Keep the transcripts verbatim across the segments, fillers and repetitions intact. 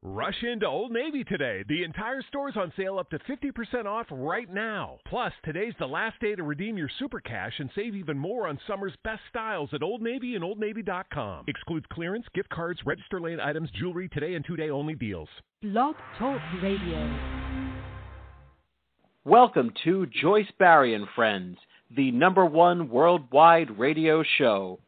Rush into Old Navy today. The entire store's on sale up to fifty percent off right now. Plus, today's the last day to redeem your super cash and save even more on summer's best styles at Old Navy and old navy dot com. Excludes clearance, gift cards, register lane items, jewelry, today and two-day only deals. Blog Talk Radio. Welcome to Joyce Barry and Friends, the number one worldwide radio show.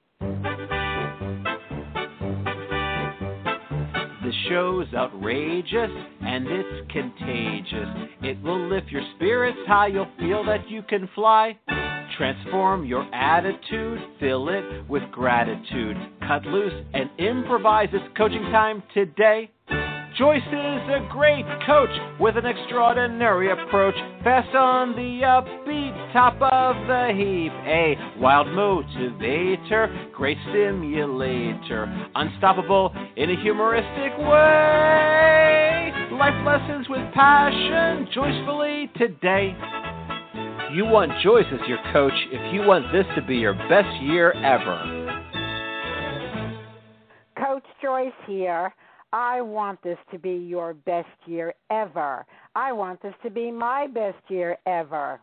The show's outrageous and it's contagious. It will lift your spirits high, you'll feel that you can fly. Transform your attitude, fill it with gratitude. Cut loose and improvise, it's coaching time today. Joyce is a great coach with an extraordinary approach. Fast on the upbeat, top of the heap. A wild motivator, great stimulator. Unstoppable in a humoristic way. Life lessons with passion, joyfully today. You want Joyce as your coach if you want this to be your best year ever. Coach Joyce here. I want this to be your best year ever. I want this to be my best year ever.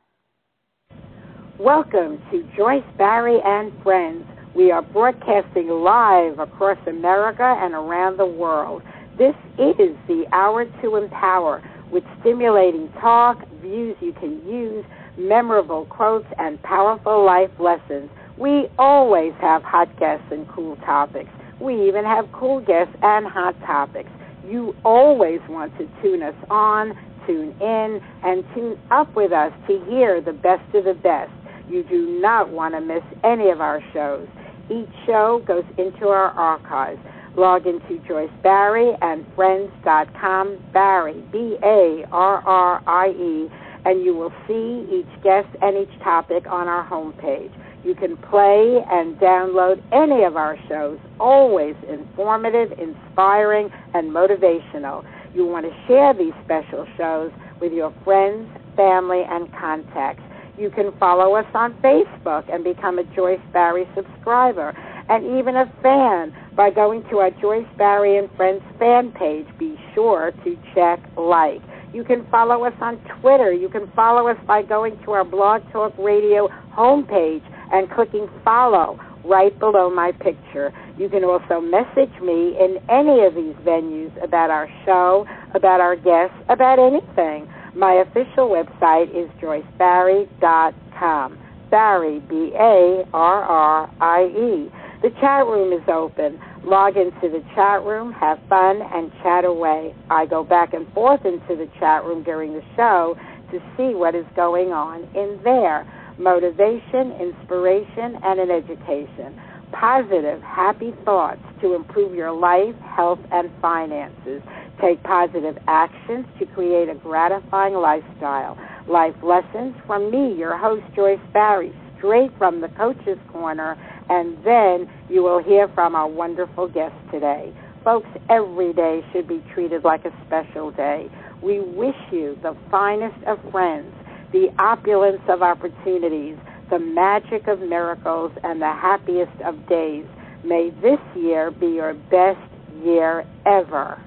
Welcome to Joyce Barry and Friends. We are broadcasting live across America and around the world. This is the Hour to Empower with stimulating talk, views you can use, memorable quotes, and powerful life lessons. We always have hot guests and cool topics. We even have cool guests and hot topics. You always want to tune us on, tune in, and tune up with us to hear the best of the best. You do not want to miss any of our shows. Each show goes into our archives. Log into Joyce Barry and Friends dot com, Barry, B A R R I E, and you will see each guest and each topic on our homepage. You can play and download any of our shows, always informative, inspiring, and motivational. You want to share these special shows with your friends, family, and contacts. You can follow us on Facebook and become a Joyce Barry subscriber, and even a fan by going to our Joyce Barry and Friends fan page. Be sure to check like. You can follow us on Twitter. You can follow us by going to our Blog Talk Radio homepage and clicking follow right below my picture. You can also message me in any of these venues about our show, about our guests, about anything. My official website is joyce barry dot com. Barry, B A R R I E. The chat room is open. Log into the chat room, have fun, and chat away. I go back and forth into the chat room during the show to see what is going on in there. Motivation, inspiration, and an education. Positive, happy thoughts to improve your life, health, and finances. Take positive actions to create a gratifying lifestyle. Life lessons from me, your host, Joyce Barry, straight from the Coach's Corner, and then you will hear from our wonderful guest today. Folks, every day should be treated like a special day. We wish you the finest of friends, the opulence of opportunities, the magic of miracles, and the happiest of days. May this year be your best year ever.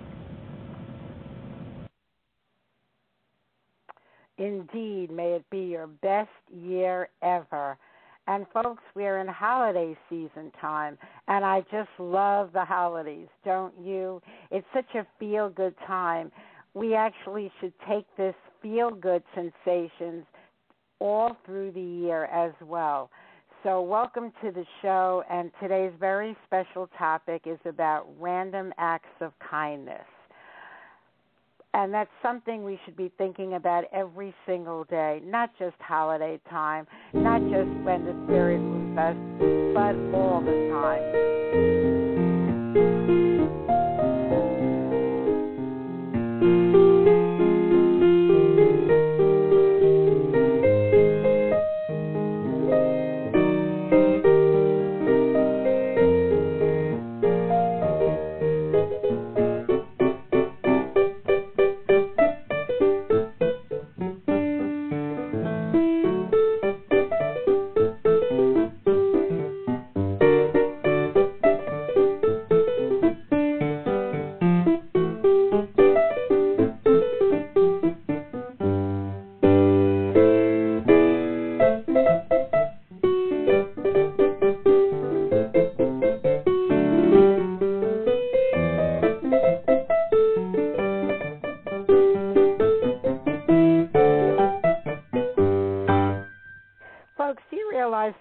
Indeed, may it be your best year ever. And folks, we're in holiday season time, and I just love the holidays, don't you? It's such a feel-good time. We actually should take this feel-good sensations all through the year as well. So welcome to the show, and today's very special topic is about random acts of kindness. And that's something we should be thinking about every single day, not just holiday time, not just when the spirit moves us, but all the time.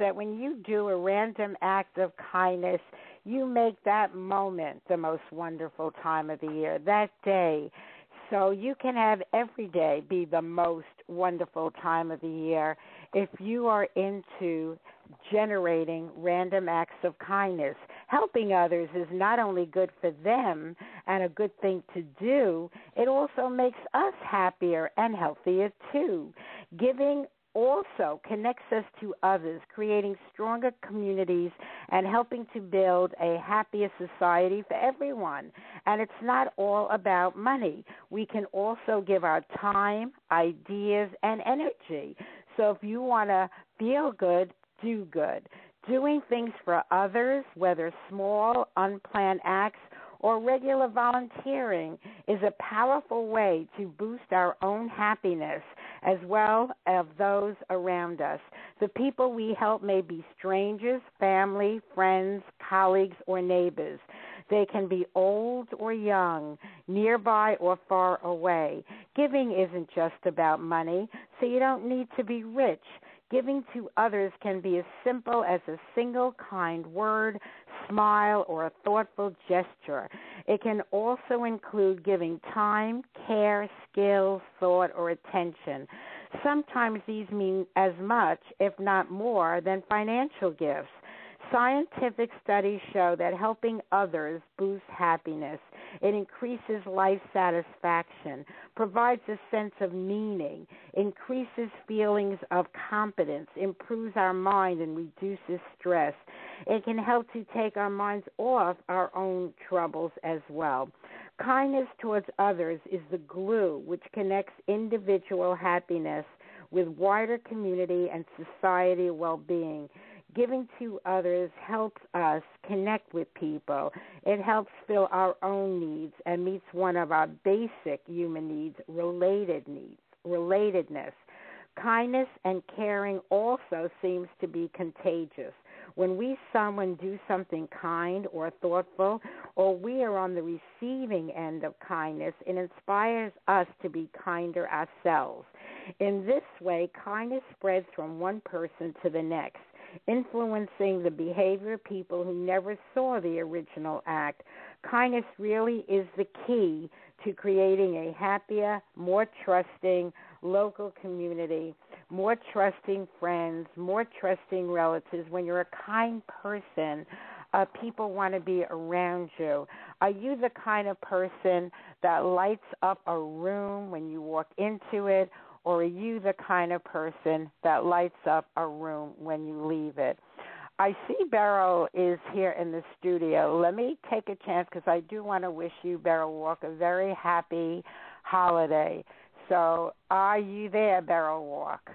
that when you do a random act of kindness, you make that moment the most wonderful time of the year, that day. So you can have every day be the most wonderful time of the year if you are into generating random acts of kindness. Helping others is not only good for them and a good thing to do, it also makes us happier and healthier too. Giving also connects us to others, creating stronger communities and helping to build a happier society for everyone. And it's not all about money. We can also give our time, ideas, and energy. So if you want to feel good, do good. Doing things for others, whether small, unplanned acts or regular volunteering, is a powerful way to boost our own happiness as well as those around us. The people we help may be strangers, family, friends, colleagues, or neighbors. They can be old or young, nearby or far away. Giving isn't just about money, so you don't need to be rich. Giving to others can be as simple as a single kind word, smile, or a thoughtful gesture. It can also include giving time, care, skill, thought, or attention. Sometimes these mean as much, if not more, than financial gifts. Scientific studies show that helping others boosts happiness. It increases life satisfaction, provides a sense of meaning, increases feelings of competence, improves our mind, and reduces stress. It can help to take our minds off our own troubles as well. Kindness towards others is the glue which connects individual happiness with wider community and society well-being. Giving to others helps us connect with people. It helps fill our own needs and meets one of our basic human needs, related needs, relatedness. Kindness and caring also seems to be contagious. When we someone do something kind or thoughtful, or we are on the receiving end of kindness, it inspires us to be kinder ourselves. In this way, kindness spreads from one person to the next, influencing the behavior of people who never saw the original act. Kindness really is the key to creating a happier, more trusting local community, more trusting friends, more trusting relatives. When you're a kind person, uh, people want to be around you. Are you the kind of person that lights up a room when you walk into it, or are you the kind of person that lights up a room when you leave it? I see Beryl is here in the studio. Let me take a chance because I do want to wish you, Beryl Walk, a very happy holiday. So are you there, Beryl Walk?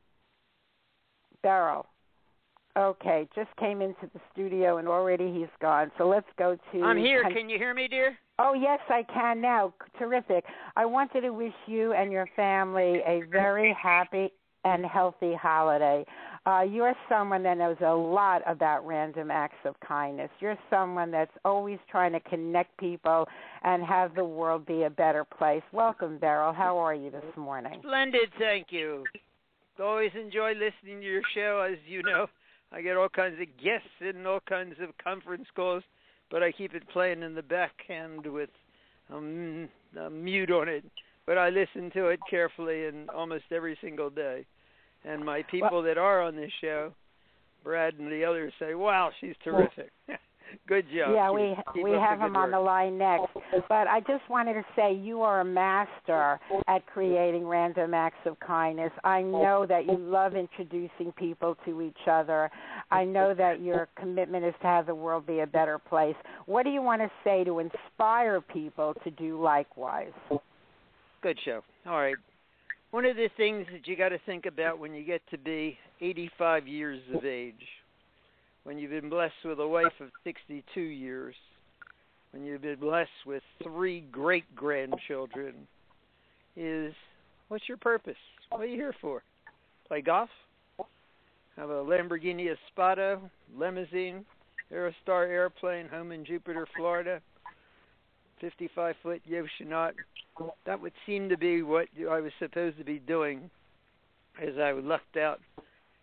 Beryl. Okay, just came into the studio and already he's gone. So let's go to... I'm here. Can you hear me, dear? Oh, yes, I can now. Terrific. I wanted to wish you and your family a very happy and healthy holiday. Uh, you're someone that knows a lot about random acts of kindness. You're someone that's always trying to connect people and have the world be a better place. Welcome, Beryl. How are you this morning? Splendid, thank you. Always enjoy listening to your show. As you know, I get all kinds of guests and all kinds of conference calls, but I keep it playing in the backhand with um, a mute on it. But I listen to it carefully and almost every single day. And my people well, that are on this show, Brad and the others, say, wow, she's terrific. Good job. Yeah, keep, we keep we have him work. on the line next. But I just wanted to say you are a master at creating random acts of kindness. I know that you love introducing people to each other. I know that your commitment is to have the world be a better place. What do you want to say to inspire people to do likewise? Good show. All right. One of the things that you got to think about when you get to be eighty-five years of age, when you've been blessed with a wife of sixty-two years, when you've been blessed with three great-grandchildren, is what's your purpose? What are you here for? Play golf? Have a Lamborghini Espada, limousine, Aerostar airplane, home in Jupiter, Florida, fifty-five foot Yoshinaut. That would seem to be what I was supposed to be doing as I lucked out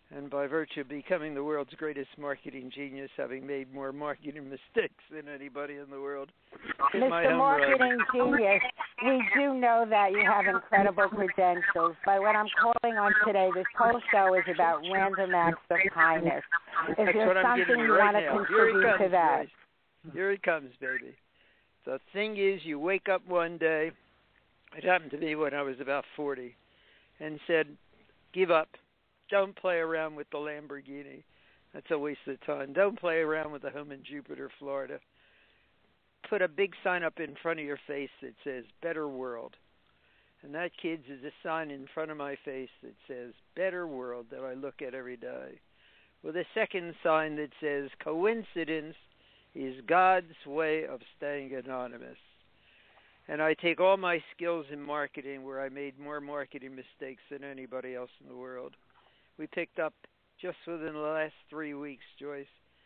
And by virtue of becoming the world's greatest marketing genius, having made more marketing mistakes than anybody in the world. Mister Marketing Genius, we do know that you have incredible credentials, but what I'm calling on today, this whole show is about random acts of kindness. Is That's there what I'm something getting you right want to now. contribute Here he comes, to that? Joyce. Here he comes, baby. The thing is, you wake up one day, it happened to me when I was about forty, and said, give up. Don't play around with the Lamborghini. That's a waste of time. Don't play around with the home in Jupiter, Florida. Put a big sign up in front of your face that says, Better World. And that, kids, is a sign in front of my face that says, Better World, that I look at every day. With a second sign that says, Coincidence is God's way of staying anonymous. And I take all my skills in marketing, where I made more marketing mistakes than anybody else in the world. We picked up, just within the last three weeks, Joyce,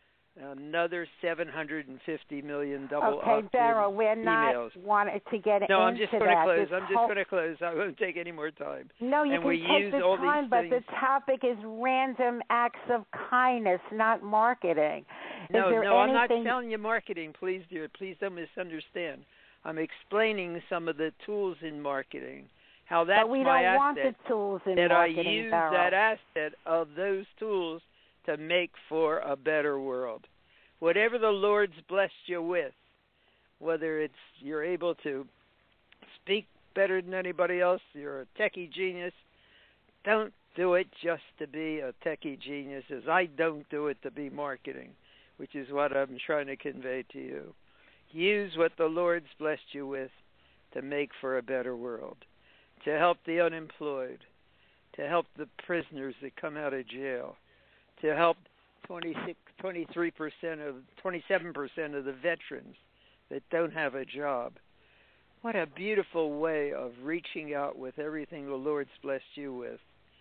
another seven hundred fifty million double Okay, Beryl, we're not emails. wanting to get no, into I'm just going to close. This I'm just whole... going to close. I won't take any more time. No, you and can we take use the all time, these but things. the topic is random acts of kindness, not marketing. No, is there no, anything... I'm not telling you marketing. Please, dear, please don't misunderstand. I'm explaining some of the tools in marketing. How that's but we my don't asset, want the tools in that marketing, I use Beryl. that asset of those tools to make for a better world. Whatever the Lord's blessed you with, whether it's you're able to speak better than anybody else, you're a techie genius, don't do it just to be a techie genius, as I don't do it to be marketing, which is what I'm trying to convey to you. Use what the Lord's blessed you with to make for a better world, to help the unemployed, to help the prisoners that come out of jail, to help twenty-six, twenty-three percent of, twenty-seven percent of the veterans that don't have a job. What a beautiful way of reaching out with everything the Lord's blessed you with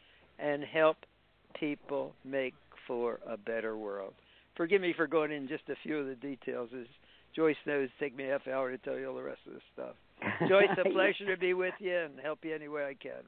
and help people make for a better world. Forgive me for going in just a few of the details. As Joyce knows, take me a half hour to tell you all the rest of this stuff. Joyce, a pleasure to be with you and help you any way I can.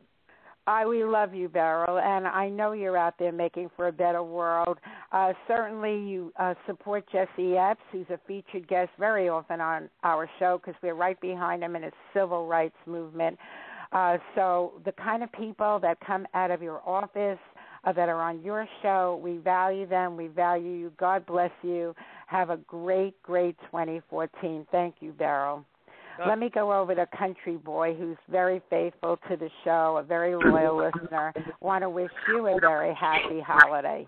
I we love you, Beryl, and I know you're out there making for a better world. Uh, certainly you uh, support Jesse Epps, who's a featured guest very often on our show because we're right behind him in his civil rights movement. Uh, so the kind of people that come out of your office uh, that are on your show, we value them. We value you. God bless you. Have a great, great twenty fourteen. Thank you, Beryl. Let me go over to Country Boy, who's very faithful to the show, a very loyal listener. Want to wish you a very happy holiday.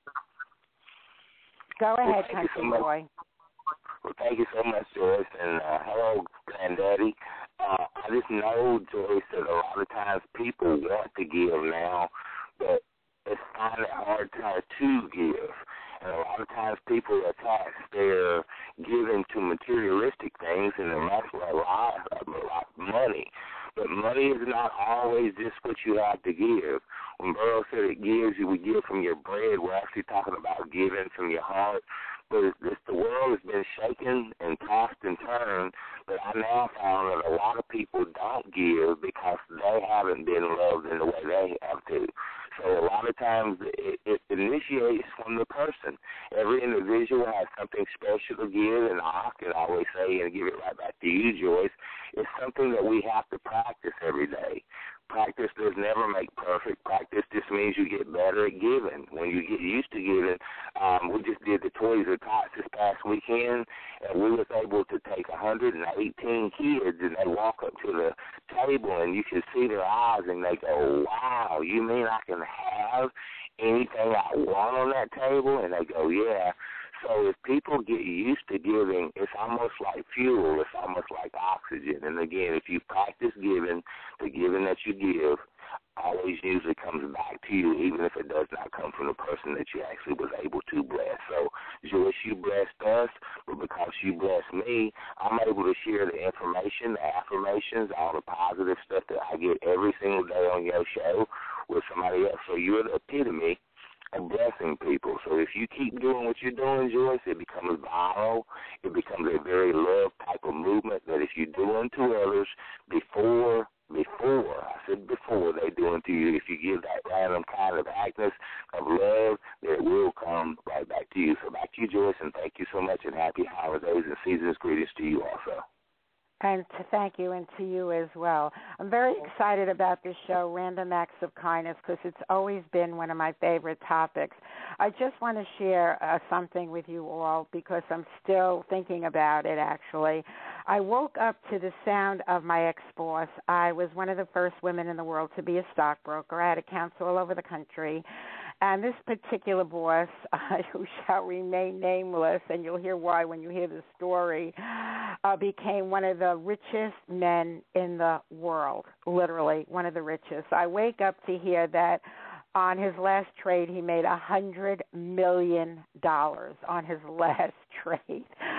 Go ahead, well, Country so Boy. Well, thank you so much, Joyce, and uh, hello, Granddaddy. Uh, I just know, Joyce, that a lot of times people want to give now, but it's finding it hard time to give. And a lot of times people attach their giving to materialistic things, and that's a lot of money. But money is not always just what you have to give. When Burroughs said it gives, you would give from your bread. We're actually talking about giving from your heart. But it's, it's, the world has been shaken and tossed and turned, but I now found that a lot of people don't give because they haven't been loved in the way they have to. So a lot of times it, it initiates from the person. Every individual has something special to give, and I can always say, and give it right back to you, Joyce, it's something that we have to practice every day. Practice does never make perfect. Practice just means you get better at giving. When you get used to giving, um, we just did the Toys or Tots this past weekend, and we was able to take one hundred eighteen kids, and they walk up to the table, and you can see their eyes, and they go, wow, you mean I can have anything I want on that table? And they go, yeah. So if people get used to giving, it's almost like fuel. It's almost like oxygen. And, again, if you practice giving, the giving that you give always usually comes back to you, even if it does not come from the person that you actually was able to bless. So, Joyce, you blessed us, but because you blessed me, I'm able to share the information, the affirmations, all the positive stuff that I get every single day on your show with somebody else. So you're the epitome of blessing people. So if you keep doing what you're doing, Joyce, it becomes viral. It becomes a very love type of movement that if you do unto others before before, I said before they doing to you, if you give that random kind of actness of love, it will come right back to you. So back to you, Joyce, and thank you so much, and happy holidays and season's greetings to you also. And to thank you, and to you as well. I'm very excited about this show, Random Acts of Kindness, because it's always been one of my favorite topics. I just want to share uh, something with you all, because I'm still thinking about it, actually. I woke up to the sound of my ex-boss. I was one of the first women in the world to be a stockbroker. I had accounts all over the country. And this particular boss, uh, who shall remain nameless, and you'll hear why when you hear the story, uh, became one of the richest men in the world, literally one of the richest. I wake up to hear that on his last trade, he made one hundred million dollars on his last trade.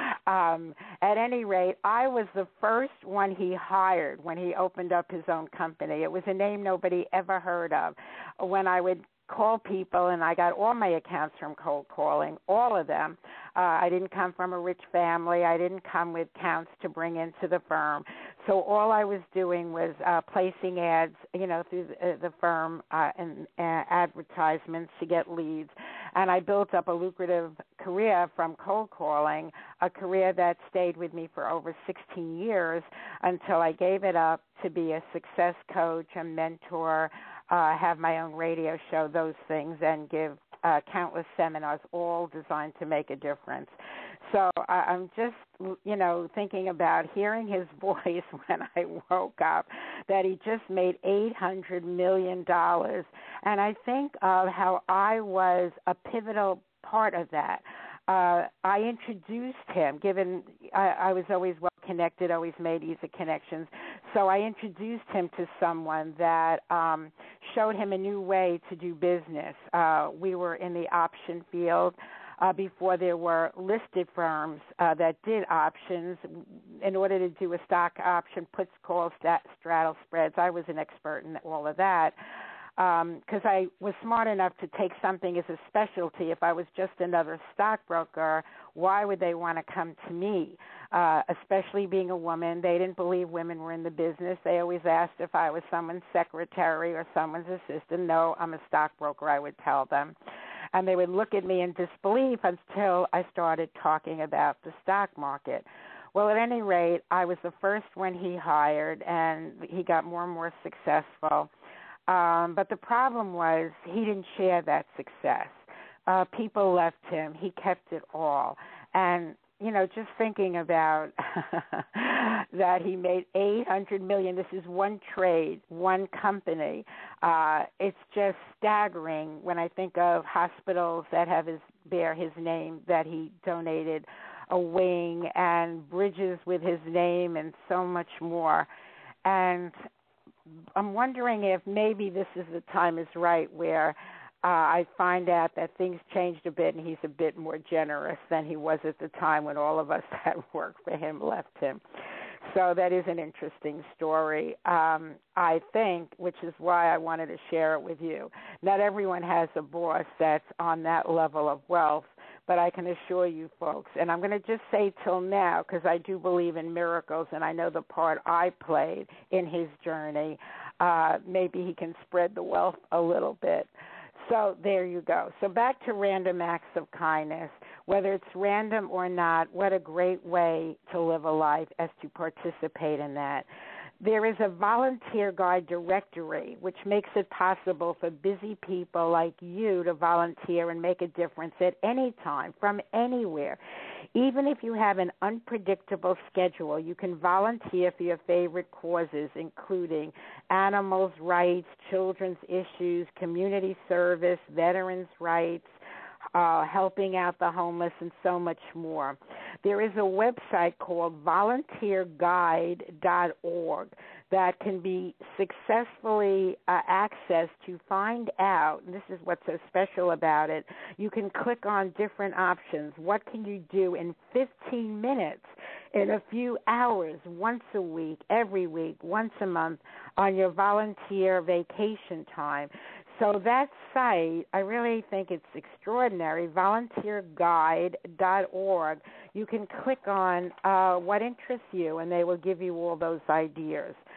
Um, at any rate, I was the first one he hired when he opened up his own company. It was a name nobody ever heard of. When I would call people, and I got all my accounts from cold calling, all of them. Uh, I didn't come from a rich family. I didn't come with accounts to bring into the firm. So all I was doing was uh, placing ads, you know, through the, uh, the firm uh, and uh, advertisements to get leads. And I built up a lucrative career from cold calling, a career that stayed with me for over sixteen years until I gave it up to be a success coach, a mentor, uh, have my own radio show, those things, and give uh, countless seminars, all designed to make a difference. So I, I'm just, you know, thinking about hearing his voice when I woke up, that he just made eight hundred million dollars. And I think of how I was a pivotal part of that. Uh, I introduced him, given I, I was always well connected, always made easy connections. So I introduced him to someone that um, showed him a new way to do business. Uh, we were in the option field uh, before there were listed firms uh, that did options. In order to do a stock option, puts, calls, stat, straddle spreads, I was an expert in all of that. Because um, I was smart enough to take something as a specialty. If I was just another stockbroker, why would they want to come to me? Uh, especially being a woman, they didn't believe women were in the business. They always asked if I was someone's secretary or someone's assistant. No, I'm a stockbroker, I would tell them. And they would look at me in disbelief until I started talking about the stock market. Well, at any rate, I was the first one he hired, and he got more and more successful. Um, but the problem was he didn't share that success. Uh, people left him. He kept it all. And, you know, just thinking about that he made eight hundred million dollars. This is one trade, one company. Uh, it's just staggering when I think of hospitals that have his bear his name, that he donated a wing, and bridges with his name, and so much more. And I'm wondering if maybe this is the time is right where uh, I find out that things changed a bit and he's a bit more generous than he was at the time when all of us that worked for him left him. So that is an interesting story, um, I think, which is why I wanted to share it with you. Not everyone has a boss that's on that level of wealth, but I can assure you folks, and I'm going to just say till now, because I do believe in miracles and I know the part I played in his journey, uh, maybe he can spread the wealth a little bit. So there you go. So back to random acts of kindness. Whether it's random or not, what a great way to live a life as to participate in that. There is a volunteer guide directory, which makes it possible for busy people like you to volunteer and make a difference at any time, from anywhere. Even if you have an unpredictable schedule, you can volunteer for your favorite causes, including animals' rights, children's issues, community service, veterans' rights, Uh, helping out the homeless, and so much more. There is a website called volunteer guide dot org that can be successfully uh, accessed to find out, and this is what's so special about it, you can click on different options. What can you do in fifteen minutes, in a few hours, once a week, every week, once a month, on your volunteer vacation time? So that site, I really think it's extraordinary, volunteer guide dot org. You can click on uh, what interests you, and they will give you all those ideas.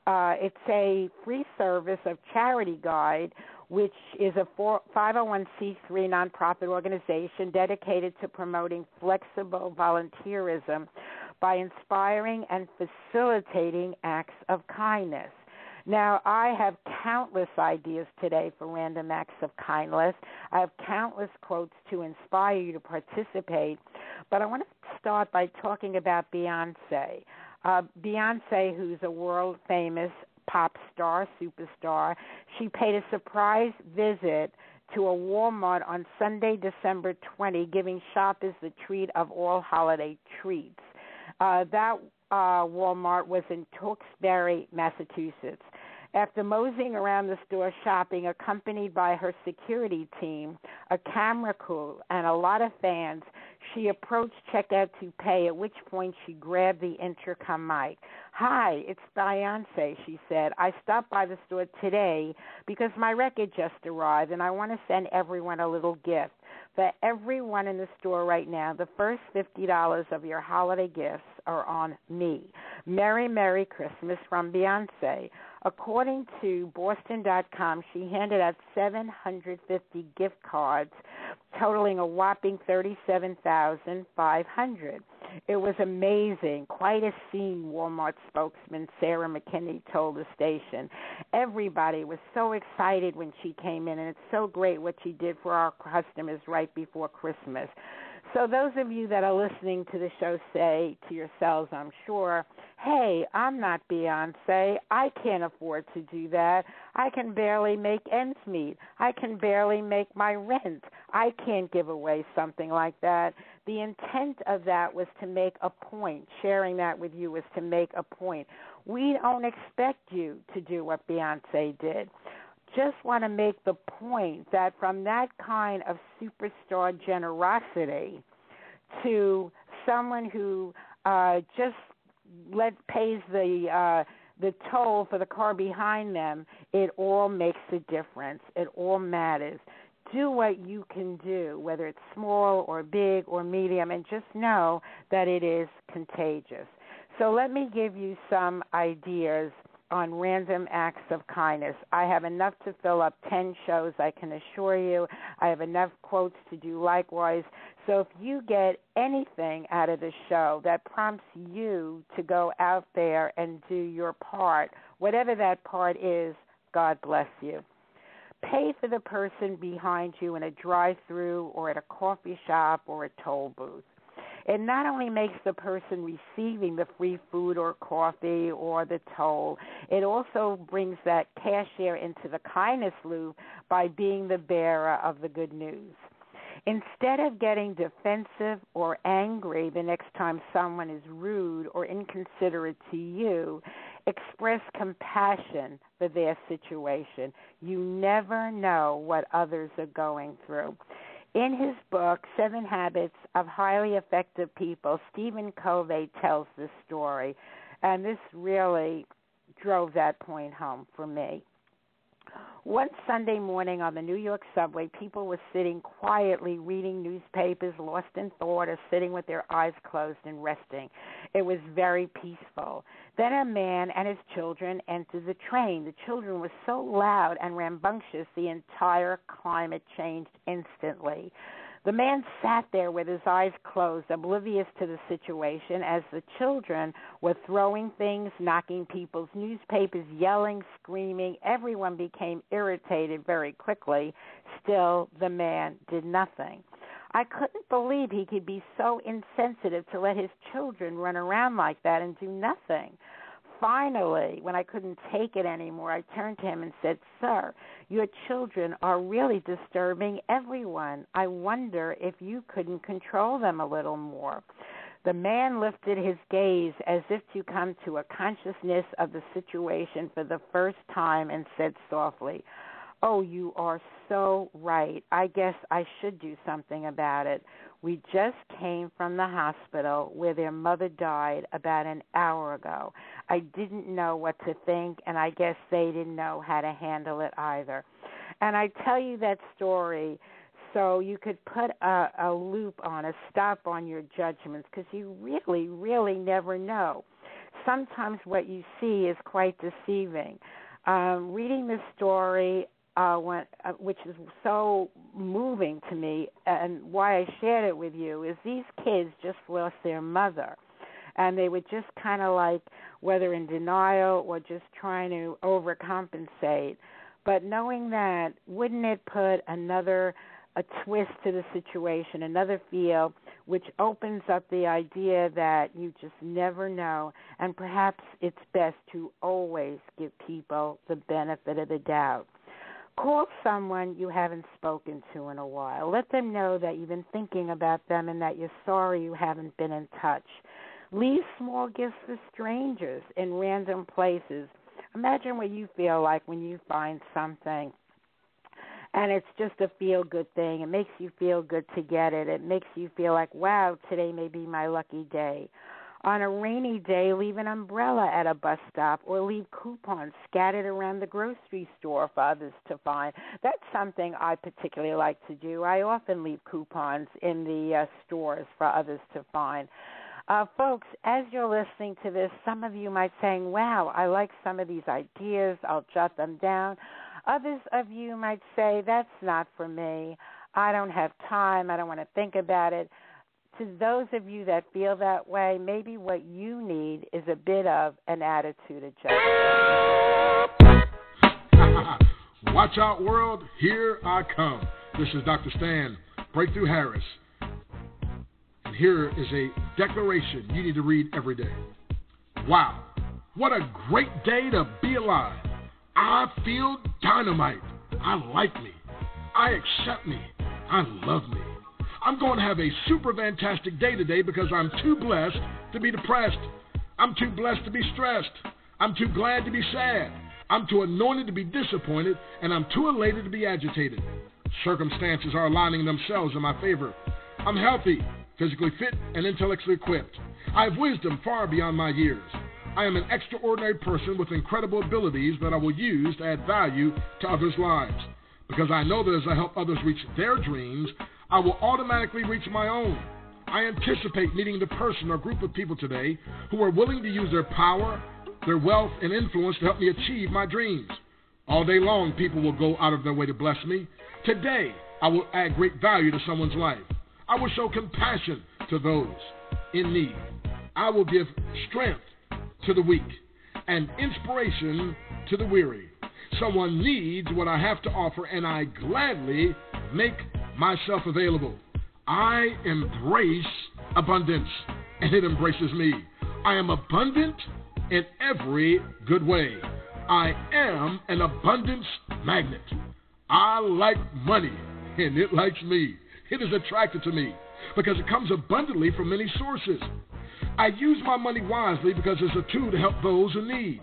Uh, it's a free service of Charity Guide, which is a five oh one c three nonprofit organization dedicated to promoting flexible volunteerism by inspiring and facilitating acts of kindness. Now, I have countless ideas today for random acts of kindness. I have countless quotes to inspire you to participate, but I want to start by talking about Beyonce. Uh, Beyonce, who's a world-famous pop star, superstar, she paid a surprise visit to a Walmart on Sunday, December twentieth, giving shoppers the treat of all holiday treats. Uh, that uh, Walmart was in Tewksbury, Massachusetts. After moseying around the store shopping, accompanied by her security team, a camera crew, and a lot of fans, she approached checkout to pay, at which point she grabbed the intercom mic. "Hi, it's Beyonce," she said. "I stopped by the store today because my record just arrived, and I want to send everyone a little gift. For everyone in the store right now, the first fifty dollars of your holiday gifts are on me. Merry, Merry Christmas from Beyonce." According to Boston dot com, she handed out seven hundred fifty gift cards, totaling a whopping thirty-seven thousand five hundred dollars. It was amazing. Quite a scene, Walmart spokesman Sarah McKinney told the station. Everybody was so excited when she came in, and it's so great what she did for our customers right before Christmas. So those of you that are listening to the show say to yourselves, I'm sure, hey, I'm not Beyonce. I can't afford to do that. I can barely make ends meet. I can barely make my rent. I can't give away something like that. The intent of that was to make a point. Sharing that with you was to make a point. We don't expect you to do what Beyonce did. Just want to make the point that from that kind of superstar generosity to someone who uh, just let pays the uh, the toll for the car behind them, it all makes a difference. It all matters. Do what you can do, whether it's small or big or medium, and just know that it is contagious. So let me give you some ideas on random acts of kindness. I have enough to fill up ten shows, I can assure you. I have enough quotes to do likewise. So if you get anything out of the show that prompts you to go out there and do your part, whatever that part is, God bless you. Pay for the person behind you in a drive-through or at a coffee shop or a toll booth. It not only makes the person receiving the free food or coffee or the toll, it also brings that cashier into the kindness loop by being the bearer of the good news. Instead of getting defensive or angry the next time someone is rude or inconsiderate to you, express compassion for their situation. You never know what others are going through. In his book, Seven Habits of Highly Effective People, Stephen Covey tells this story, and this really drove that point home for me. One Sunday morning on the New York subway, people were sitting quietly reading newspapers, lost in thought, or sitting with their eyes closed and resting. It was very peaceful. Then a man and his children entered the train. The children were so loud and rambunctious, the entire climate changed instantly. The man sat there with his eyes closed, oblivious to the situation, as the children were throwing things, knocking people's newspapers, yelling, screaming. Everyone became irritated very quickly. Still, the man did nothing. I couldn't believe he could be so insensitive to let his children run around like that and do nothing. Finally, when I couldn't take it anymore, I turned to him and said, "Sir, your children are really disturbing everyone. I wonder if you couldn't control them a little more." The man lifted his gaze as if to come to a consciousness of the situation for the first time and said softly, "Oh, you are so right. I guess I should do something about it. We just came from the hospital where their mother died about an hour ago. I didn't know what to think, and I guess they didn't know how to handle it either." And I tell you that story so you could put a, a loop on, a stop on your judgments, because you really, really never know. sometimes what you see is quite deceiving. Um, reading this story, uh, when, uh, which is so moving to me, and why I shared it with you, is these kids just lost their mother. And they were just kind of like, whether in denial or just trying to overcompensate. But knowing that, wouldn't it put another a twist to the situation, another feel, which opens up the idea that you just never know, and perhaps it's best to always give people the benefit of the doubt. Call someone you haven't spoken to in a while. Let them know that you've been thinking about them and that you're sorry you haven't been in touch. Leave small gifts for strangers in random places. Imagine what you feel like when you find something and it's just a feel-good thing. It makes you feel good to get it. It makes you feel like, wow, today may be my lucky day. On a rainy day, leave an umbrella at a bus stop or leave coupons scattered around the grocery store for others to find. That's something I particularly like to do. I often leave coupons in the uh, stores for others to find. Uh, folks, as you're listening to this, some of you might say, wow, I like some of these ideas. I'll jot them down. Others of you might say, that's not for me. I don't have time. I don't want to think about it. To those of you that feel that way, maybe what you need is a bit of an attitude adjustment. Watch out, world. Here I come. This is Doctor Stan Breakthrough Harris. And here is a declaration you need to read every day. Wow, what a great day to be alive. I feel dynamite. I like me. I accept me. I love me. I'm going to have a super fantastic day today because I'm too blessed to be depressed. I'm too blessed to be stressed. I'm too glad to be sad. I'm too anointed to be disappointed, and I'm too elated to be agitated. Circumstances are aligning themselves in my favor. I'm healthy, physically fit, and intellectually equipped. I have wisdom far beyond my years. I am an extraordinary person with incredible abilities that I will use to add value to others' lives. Because I know that as I help others reach their dreams, I will automatically reach my own. I anticipate meeting the person or group of people today who are willing to use their power, their wealth, and influence to help me achieve my dreams. All day long, people will go out of their way to bless me. Today, I will add great value to someone's life. I will show compassion to those in need. I will give strength to the weak and inspiration to the weary. Someone needs what I have to offer, and I gladly make myself available. I embrace abundance, and it embraces me. I am abundant in every good way. I am an abundance magnet. I like money, and it likes me. It is attracted to me because it comes abundantly from many sources. I use my money wisely because it's a tool to help those in need.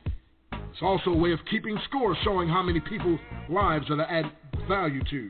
It's also a way of keeping score, showing how many people's lives that I add value to.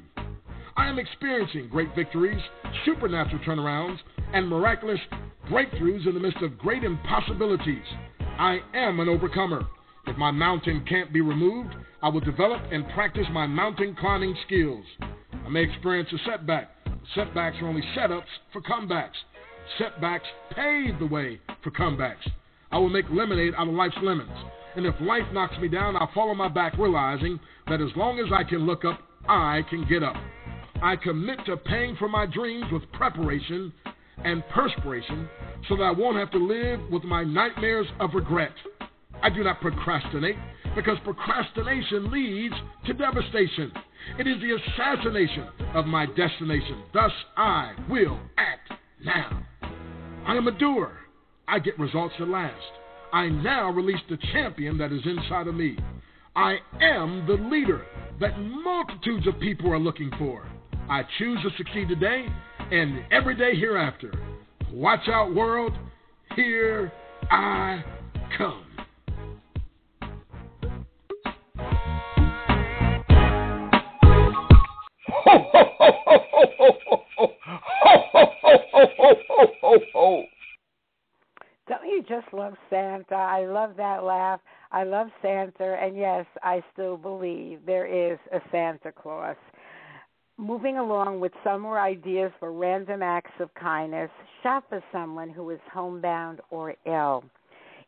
I am experiencing great victories, supernatural turnarounds, and miraculous breakthroughs in the midst of great impossibilities. I am an overcomer. If my mountain can't be removed, I will develop and practice my mountain climbing skills. I may experience a setback. Setbacks are only setups for comebacks. Setbacks pave the way for comebacks. I will make lemonade out of life's lemons. And if life knocks me down, I'll follow my back, realizing that as long as I can look up, I can get up. I commit to paying for my dreams with preparation and perspiration so that I won't have to live with my nightmares of regret. I do not procrastinate because procrastination leads to devastation. It is the assassination of my destination. Thus, I will act now. I am a doer. I get results that last. I now release the champion that is inside of me. I am the leader that multitudes of people are looking for. I choose to succeed today and every day hereafter. Watch out, world. Here I come. Ho, ho, ho, ho, ho, ho, ho, ho, ho, ho, ho, ho, ho, ho. Don't you just love Santa? I love that laugh. I love Santa, and yes, I still believe there is a Santa Claus. Moving along with some more ideas for random acts of kindness, shop for someone who is homebound or ill.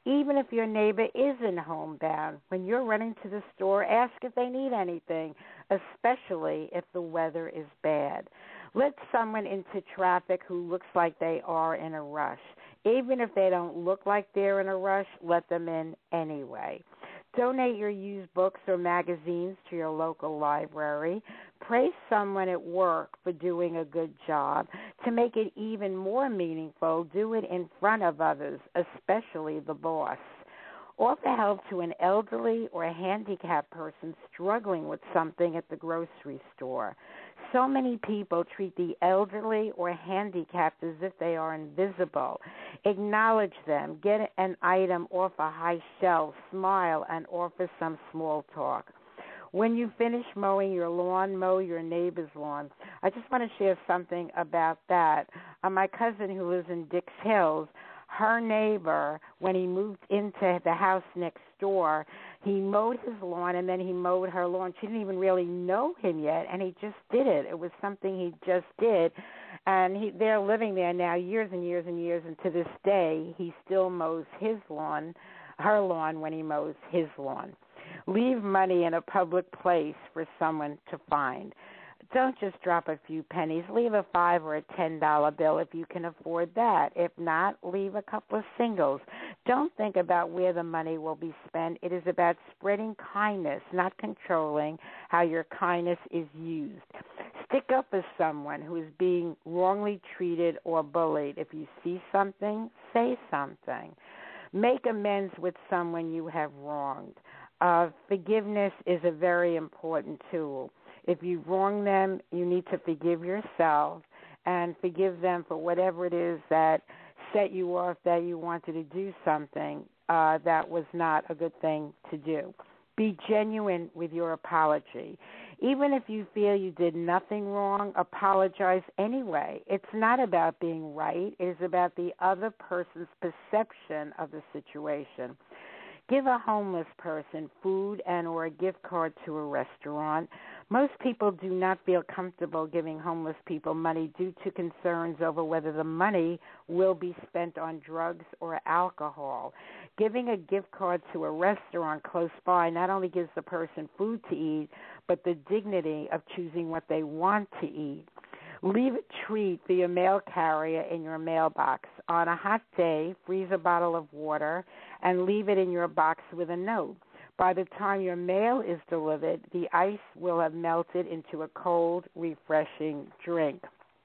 Even if your neighbor isn't homebound, when you're running to the store, ask if they need anything, especially if the weather is bad. Let someone into traffic who looks like they are in a rush. Even if they don't look like they're in a rush, let them in anyway. Donate your used books or magazines to your local library. Praise someone at work for doing a good job. To make it even more meaningful, do it in front of others, especially the boss. Offer help to an elderly or a handicapped person struggling with something at the grocery store. So many people treat the elderly or handicapped as if they are invisible. Acknowledge them. Get an item off a high shelf. Smile and offer some small talk. When you finish mowing your lawn, mow your neighbor's lawn. I just want to share something about that. Uh, my cousin who lives in Dix Hills, her neighbor, when he moved into the house next door, he mowed his lawn and then he mowed her lawn. She didn't even really know him yet, and he just did it. It was something he just did, and he, they're living there now years and years and years, and to this day he still mows his lawn, her lawn, when he mows his lawn. Leave money in a public place for someone to find. Don't just drop a few pennies. Leave a five or a ten dollar bill if you can afford that. If not, leave a couple of singles. Don't think about where the money will be spent. It is about spreading kindness, not controlling how your kindness is used. Stick up for someone who is being wrongly treated or bullied. If you see something, say something. Make amends with someone you have wronged. Uh, forgiveness is a very important tool. If you wrong them, you need to forgive yourself and forgive them for whatever it is that set you off, that you wanted to do something uh, that was not a good thing to do. Be genuine with your apology. Even if you feel you did nothing wrong, apologize anyway. It's not about being right. It is about the other person's perception of the situation. Give a homeless person food and or a gift card to a restaurant. Most people do not feel comfortable giving homeless people money due to concerns over whether the money will be spent on drugs or alcohol. Giving a gift card to a restaurant close by not only gives the person food to eat, but the dignity of choosing what they want to eat. Leave a treat for your mail carrier in your mailbox. On a hot day, freeze a bottle of water and leave it in your box with a note. By the time your mail is delivered, the ice will have melted into a cold, refreshing drink.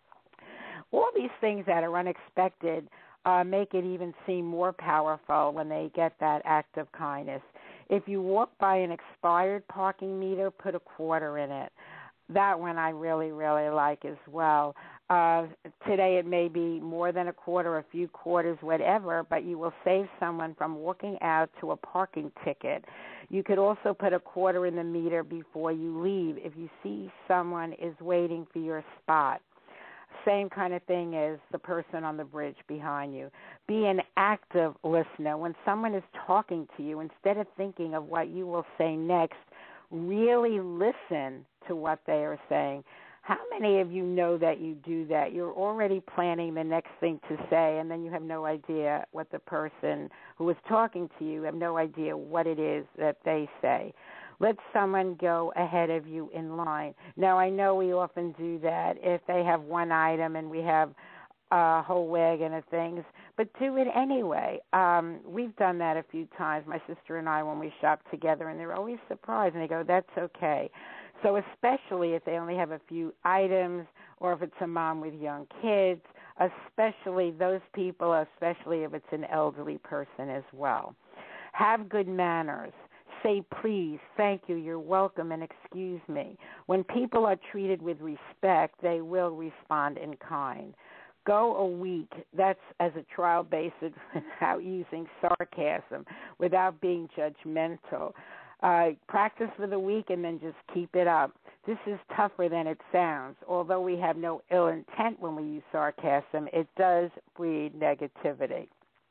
All these things that are unexpected uh, make it even seem more powerful when they get that act of kindness. If you walk by an expired parking meter, put a quarter in it. That one I really, really like as well. Uh, today it may be more than a quarter, a few quarters, whatever, but you will save someone from walking out to a parking ticket. You could also put a quarter in the meter before you leave if you see someone is waiting for your spot. Same kind of thing as the person on the bridge behind you. Be an active listener. When someone is talking to you, instead of thinking of what you will say next, really listen to what they are saying. How many of you know that you do that? You're already planning the next thing to say, and then you have no idea what the person who is talking to you, have no idea what it is that they say. Let someone go ahead of you in line. Now, I know we often do that if they have one item and we have a whole wagon of things, but do it anyway. Um, we've done that a few times, my sister and I, when we shop together, and they're always surprised, and they go, that's okay. So especially if they only have a few items or if it's a mom with young kids, especially those people, especially if it's an elderly person as well. Have good manners. Say please, thank you, you're welcome, and excuse me. When people are treated with respect, they will respond in kind. Go a week, that's as a trial basis without using sarcasm, without being judgmental. Uh, practice for the week and then just keep it up. This is tougher than it sounds. Although we have no ill intent when we use sarcasm, it does breed negativity.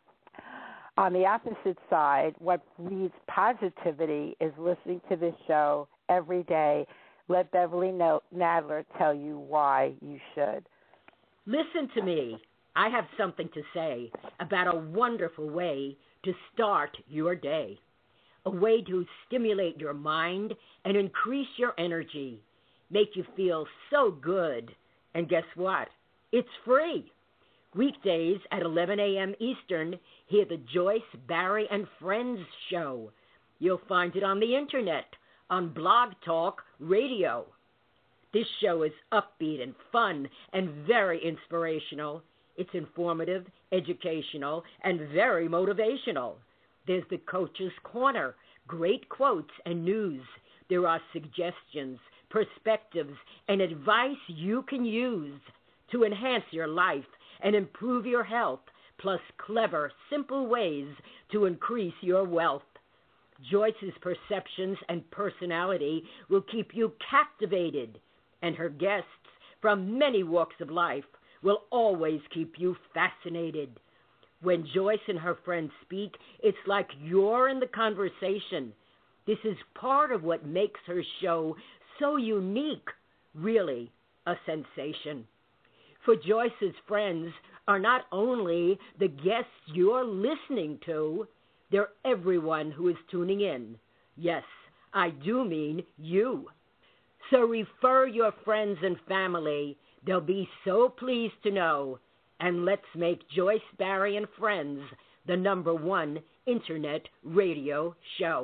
On the opposite side, what breeds positivity is listening to this show every day. Let Beverly Nadler tell you why you should. Listen to me. I have something to say about a wonderful way to start your day. A way to stimulate your mind and increase your energy, make you feel so good. And guess what? It's free. Weekdays at eleven a.m. Eastern, hear the Joyce, Barry, and Friends show. You'll find it on the internet, on Blog Talk Radio. This show is upbeat and fun and very inspirational. It's informative, educational, and very motivational. There's the Coach's Corner, great quotes and news. There are suggestions, perspectives, and advice you can use to enhance your life and improve your health, plus clever, simple ways to increase your wealth. Joyce's perceptions and personality will keep you captivated, and her guests from many walks of life will always keep you fascinated. When Joyce and her friends speak, it's like you're in the conversation. This is part of what makes her show so unique, really a sensation. For Joyce's friends are not only the guests you're listening to, they're everyone who is tuning in. Yes, I do mean you. So refer your friends and family. They'll be so pleased to know. And let's make Joyce, Barry, and Friends the number one internet radio show.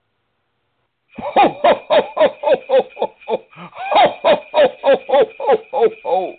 Ho, ho, ho, ho, ho, ho, ho, ho, ho, ho, ho, ho.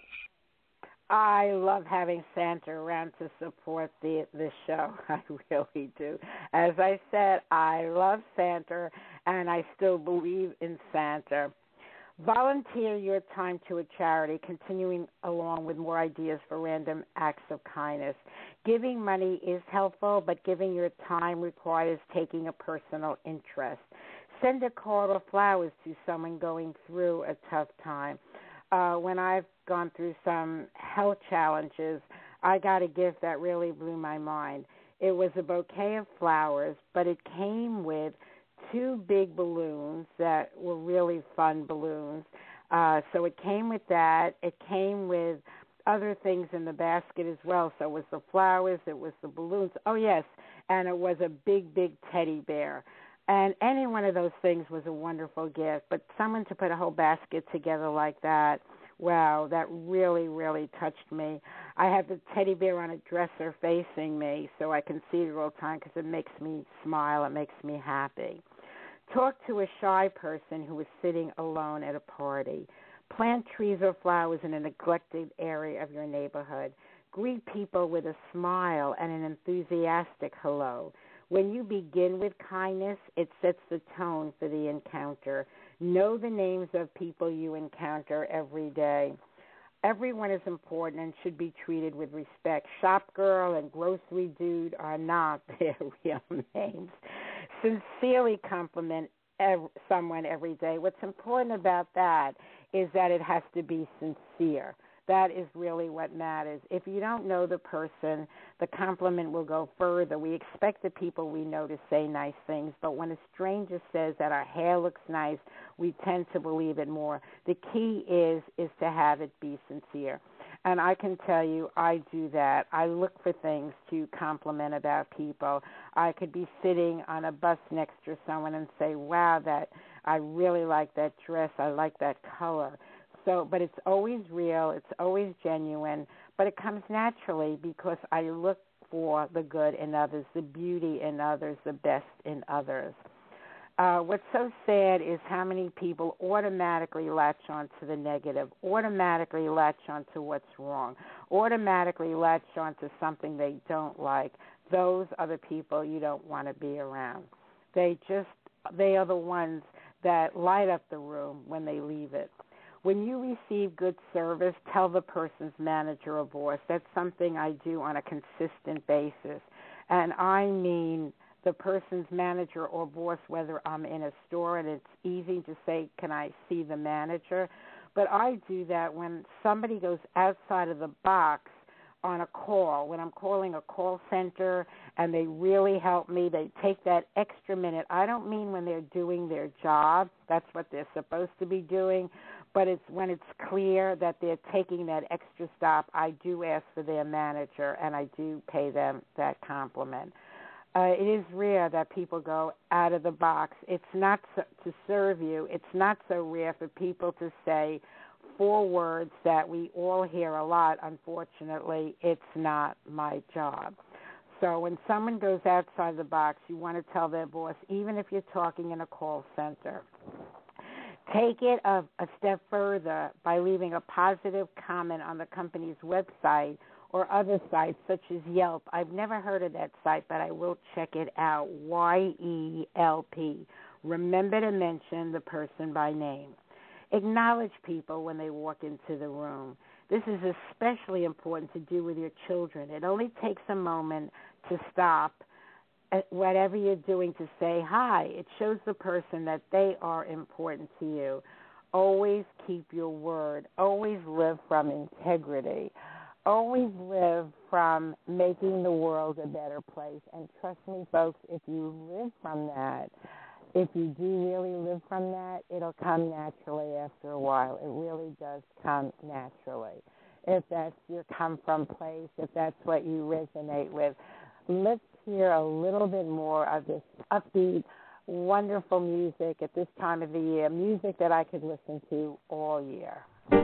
I love having Santa around to support the the show. I really do. As I said, I love Santa, and I still believe in Santa. Volunteer your time to a charity, continuing along with more ideas for random acts of kindness. Giving money is helpful, but giving your time requires taking a personal interest. Send a card or flowers to someone going through a tough time. Uh, when I've gone through some health challenges, I got a gift that really blew my mind. It was a bouquet of flowers, but it came with two big balloons that were really fun balloons. Uh, so it came with that. It came with other things in the basket as well. So it was the flowers, it was the balloons. Oh, yes, and it was a big, big teddy bear. And any one of those things was a wonderful gift. But someone to put a whole basket together like that, wow, that really, really touched me. I have the teddy bear on a dresser facing me so I can see it all the time because it makes me smile. It makes me happy. Talk to a shy person who is sitting alone at a party. Plant trees or flowers in a neglected area of your neighborhood. Greet people with a smile and an enthusiastic hello. When you begin with kindness, it sets the tone for the encounter. Know the names of people you encounter every day. Everyone is important and should be treated with respect. Shop girl and grocery dude are not their real names. Sincerely compliment ev- someone every day. What's important about that is that it has to be sincere. That is really what matters. If you don't know the person, the compliment will go further. We expect the people we know to say nice things, but when a stranger says that our hair looks nice, we tend to believe it more. The key is is to have it be sincere. And I can tell you, I do that. I look for things to compliment about people. I could be sitting on a bus next to someone and say, wow, that I really like that dress. I like that color. So, but it's always real, it's always genuine, but it comes naturally because I look for the good in others, the beauty in others, the best in others. Uh, what's so sad is how many people automatically latch on to the negative, automatically latch on to what's wrong, automatically latch on to something they don't like. Those are the people you don't want to be around. They just, they are the ones that light up the room when they leave it. When you receive good service, tell the person's manager or boss. That's something I do on a consistent basis. And I mean the person's manager or boss, whether I'm in a store and it's easy to say, can I see the manager? But I do that when somebody goes outside of the box on a call, when I'm calling a call center and they really help me, they take that extra minute. I don't mean when they're doing their job. That's what they're supposed to be doing. But it's when it's clear that they're taking that extra stop, I do ask for their manager, and I do pay them that compliment. Uh, it is rare that people go out of the box. It's not so, to serve you. It's not so rare for people to say four words that we all hear a lot. Unfortunately, it's not my job. So when someone goes outside the box, you want to tell their boss, even if you're talking in a call center, take it a, a step further by leaving a positive comment on the company's website or other sites such as Yelp. I've never heard of that site, but I will check it out, Y E L P. Remember to mention the person by name. Acknowledge people when they walk into the room. This is especially important to do with your children. It only takes a moment to stop at whatever you're doing to say hi. It shows the person that they are important to you. Always keep your word. Always live from integrity. Always live from making the world a better place. And trust me, folks, if you live from that, if you do really live from that, it'll come naturally after a while. It really does come naturally. If that's your come from place, if that's what you resonate with, let's hear a little bit more of this upbeat, wonderful music at this time of the year, music that I could listen to all year.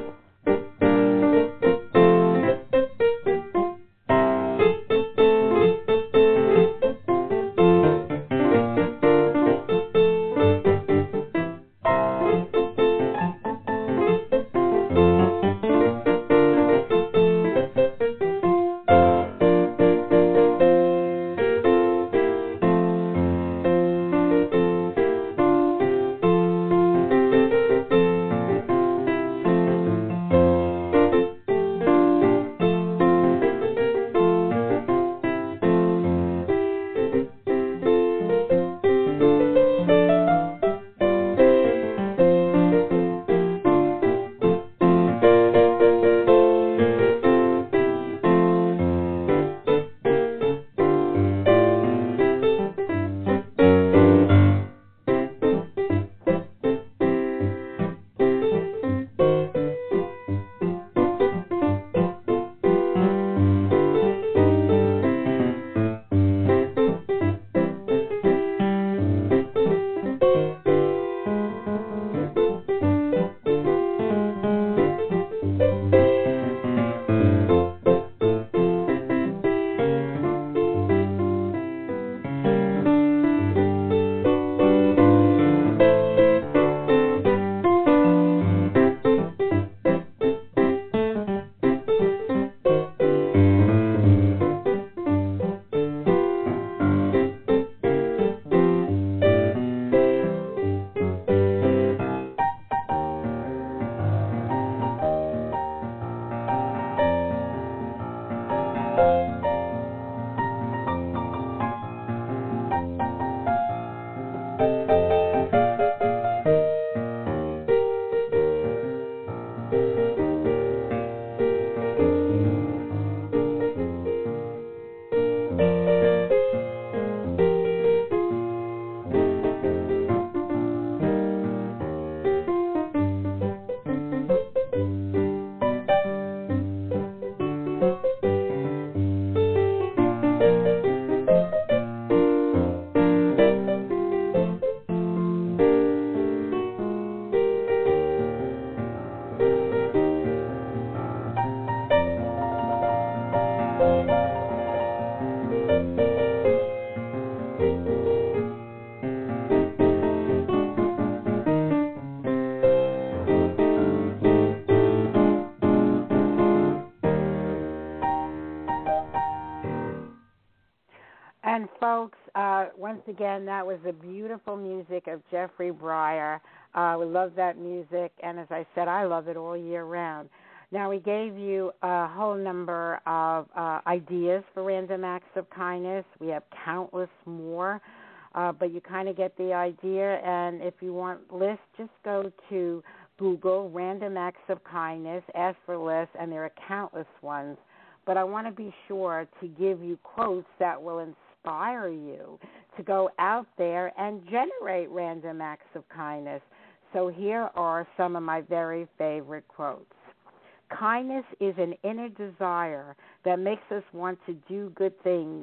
And folks, uh, once again, that was the beautiful music of Jeffrey Breyer. Uh, we love that music, and as I said, I love it all year round. Now, we gave you a whole number of uh, ideas for random acts of kindness. We have countless more, uh, but you kind of get the idea. And if you want lists, just go to Google Random Acts of Kindness, ask for lists, and there are countless ones. But I want to be sure to give you quotes that will inspire you to go out there and generate random acts of kindness. So here are some of my very favorite quotes. Kindness is an inner desire that makes us want to do good things,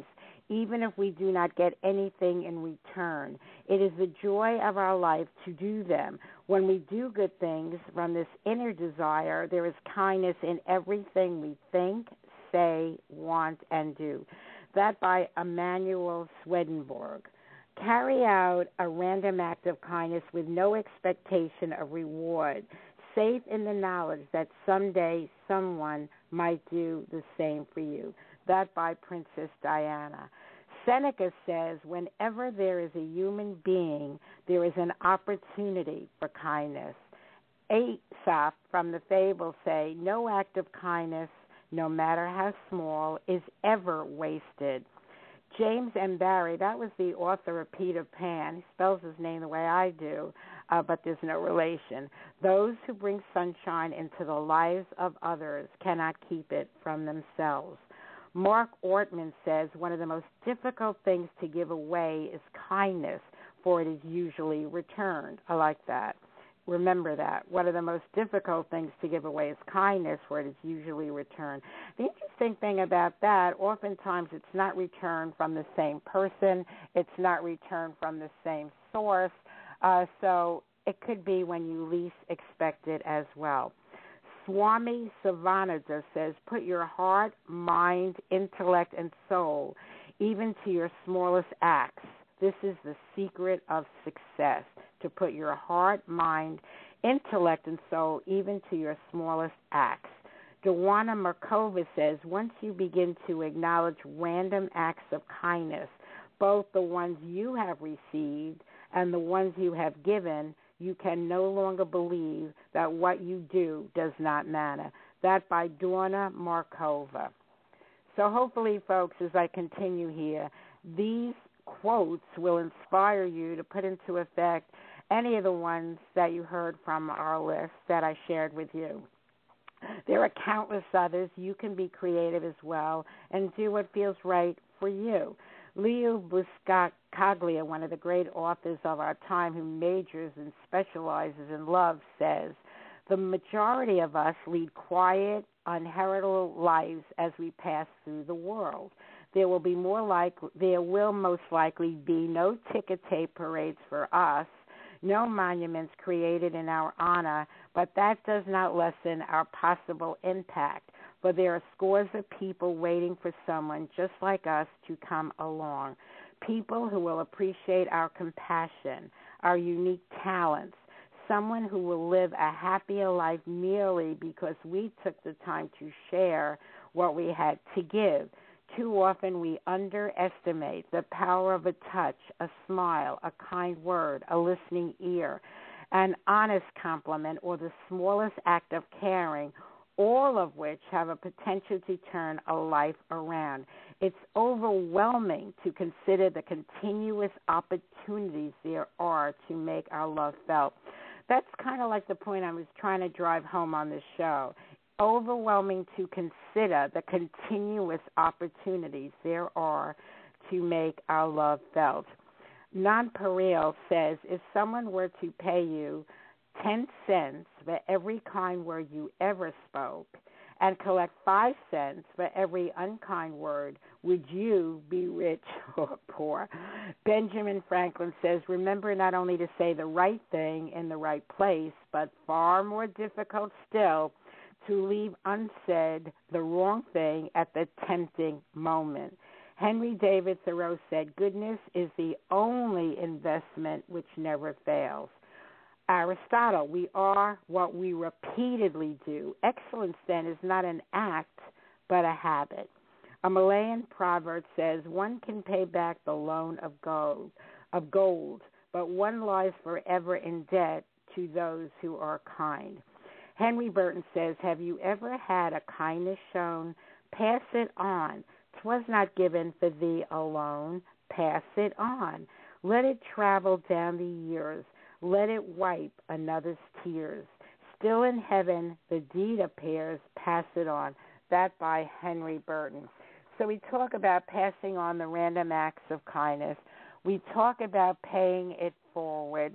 even if we do not get anything in return. It is the joy of our life to do them. When we do good things from this inner desire, there is kindness in everything we think, say, want, and do. That by Emanuel Swedenborg. Carry out a random act of kindness with no expectation of reward, safe in the knowledge that someday someone might do the same for you. That by Princess Diana. Seneca says, whenever there is a human being, there is an opportunity for kindness. Aesop from the fable say, no act of kindness, no matter how small, is ever wasted. James M. Barrie, that was the author of Peter Pan. He spells his name the way I do, uh, but there's no relation. Those who bring sunshine into the lives of others cannot keep it from themselves. Mark Ortman says one of the most difficult things to give away is kindness, for it is usually returned. I like that. Remember that. One of the most difficult things to give away is kindness, for it is usually returned. The interesting thing about that, oftentimes it's not returned from the same person. It's not returned from the same source. Uh, so it could be when you least expect it as well. Swami Sivananda says, put your heart, mind, intellect, and soul, even to your smallest acts. This is the secret of success, to put your heart, mind, intellect, and soul, even to your smallest acts. Joanna Markova says, once you begin to acknowledge random acts of kindness, both the ones you have received and the ones you have given, you can no longer believe that what you do does not matter. That by Donna Markova. So hopefully, folks, as I continue here, these quotes will inspire you to put into effect any of the ones that you heard from our list that I shared with you. There are countless others. You can be creative as well and do what feels right for you. Leo Buscaglia, one of the great authors of our time who majors and specializes in love, says, the majority of us lead quiet, unheralded lives as we pass through the world. There will be more like there will most likely be no ticker tape parades for us, no monuments created in our honor, but that does not lessen our possible impact. For there are scores of people waiting for someone just like us to come along, people who will appreciate our compassion, our unique talents, someone who will live a happier life merely because we took the time to share what we had to give. Too often we underestimate the power of a touch, a smile, a kind word, a listening ear, an honest compliment, or the smallest act of caring, all of which have a potential to turn a life around. It's overwhelming to consider the continuous opportunities there are to make our love felt. That's kind of like the point I was trying to drive home on this show. Overwhelming to consider the continuous opportunities there are to make our love felt. Nonpareil says, if someone were to pay you ten cents for every kind word you ever spoke and collect five cents for every unkind word, would you be rich or poor? Benjamin Franklin says, remember not only to say the right thing in the right place, but far more difficult still, to leave unsaid the wrong thing at the tempting moment. Henry David Thoreau said, goodness is the only investment which never fails. Aristotle, we are what we repeatedly do. Excellence, then, is not an act, but a habit. A Malayan proverb says, one can pay back the loan of gold, of gold, but one lies forever in debt to those who are kind. Henry Burton says, have you ever had a kindness shown? Pass it on. 'Twas not given for thee alone. Pass it on. Let it travel down the years. Let it wipe another's tears. Still in heaven the deed appears. Pass it on. That by Henry Burton. So we talk about passing on the random acts of kindness. We talk about paying it forward.